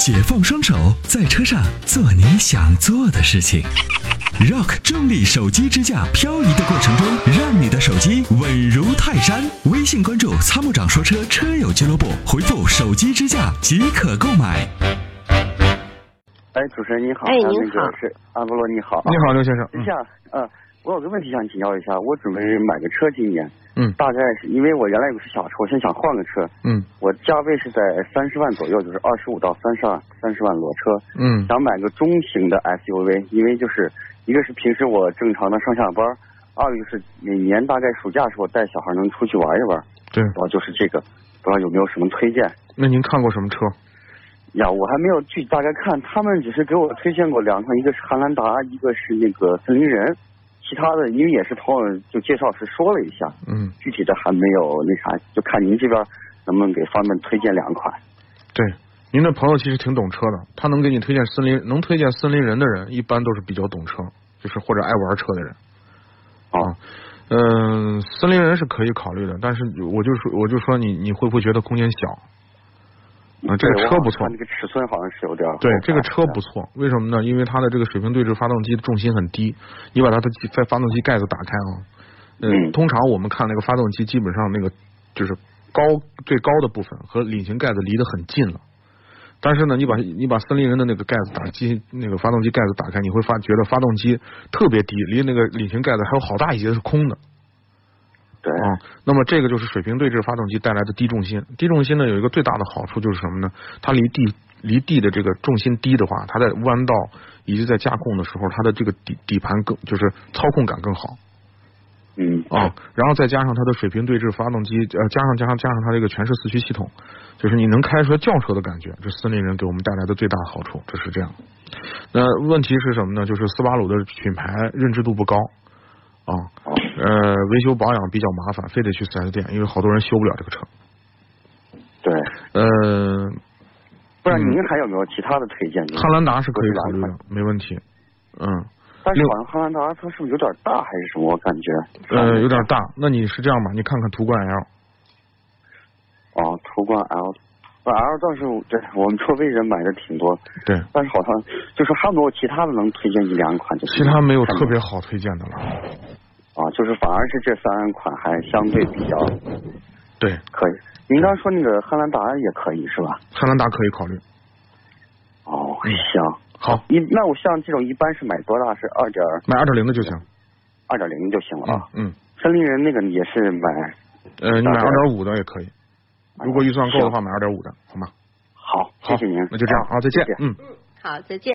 解放双手，在车上做你想做的事情。Rock 重力手机支架，漂移的过程中，让你的手机稳如泰山。微信关注参谋长说车车友俱乐部，回复手机支架即可购买。 哎，主持人你好。 哎，您好。 是阿波罗，你好。 你好，刘先生。 我有个问题想请教一下，我准备买个车今年。大概是因为我原来有个是小车，我现在想换个车。我价位是在30万左右，就是25到30万裸车。想买个中型的 SUV， 因为就是一个是平时我正常的上下班，二个就是每年大概暑假时候带小孩能出去玩一玩。 对， 主要就是这个，不知道有没有什么推荐？ 那您看过什么车？ 呀，我还没有具体大概看，他们只是给我推荐过两款，一个是汉兰达，一个是那个森林人。其他的因为也是朋友就介绍时说了一下，具体的还没有那啥，就看您这边能不能给方便推荐两款。 对，您的朋友其实挺懂车的，他能给你推荐能推荐森林人的人，一般都是比较懂车，就是或者爱玩车的人。森林人是可以考虑的，但是我就说你会不会觉得空间小？这个车不错， 这个尺寸好像是有点。 对，这个车不错，为什么呢？因为它的这个水平对置发动机的重心很低，你把它的发动机盖子打开通常我们看那个发动机基本上那个就是最高的部分和引擎盖子离得很近了，但是呢，你把森林人的那个盖子那个发动机盖子打开，你会觉得发动机特别低，离那个引擎盖子还有好大一截是空的。 对那么这个就是水平对置发动机带来的低重心。低重心呢有一个最大的好处就是什么呢？它离地的这个重心低的话，它在弯道以及在驾控的时候，它的这个底盘就是操控感更好。然后再加上它的水平对置发动机，加上它这个全时四驱系统，就是你能开出来轿车的感觉。这森林人给我们带来的最大好处，这是这样。那问题是什么呢？就是斯巴鲁的品牌认知度不高。维修保养比较麻烦，非得去4S店，因为好多人修不了这个车。 对。不然您还有没有其他的推荐？ 汉兰达是可以考虑的，没问题。 但是好像汉兰达它是不是有点大还是什么？我感觉。 有点大。那你是这样吧？你看看途观 L。 途观 L 倒是对我们周围人买的挺多。 对。 但是好像就是还有没有其他的能推荐1-2款？ 其他没有特别好推荐的了。 就是反而是这3款还相对比较对可以。您刚说那个汉兰达也可以是吧？ 汉兰达可以考虑。 行好。 那我像这种一般是买多大？是买2.0的就行。 2.0就行了森林人那个也是买你买2.5的也可以，如果预算够的话买2.5的，好吗？ 好，谢谢您。 那就这样再见。 好，再见。